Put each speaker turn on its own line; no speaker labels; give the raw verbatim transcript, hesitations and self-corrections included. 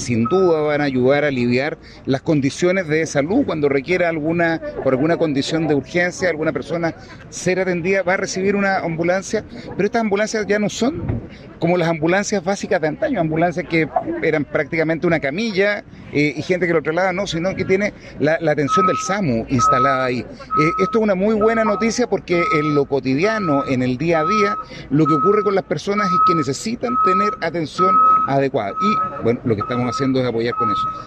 sin duda van a ayudar a aliviar las condiciones de salud cuando requiera alguna, por alguna condición de urgencia, alguna persona ser atendida, va a recibir una ambulancia, pero estas ambulancias ya no son como las ambulancias básicas de antaño, ambulancias que eran prácticamente una camilla eh, y gente que lo traslada, no, sino que tiene la, la atención del SAMU instalada ahí. Eh, esto es una muy buena noticia porque en lo cotidiano, en el día a día, lo que ocurre con las personas es que necesitan tener atención adecuada y bueno, lo que estamos haciendo es apoyar con eso.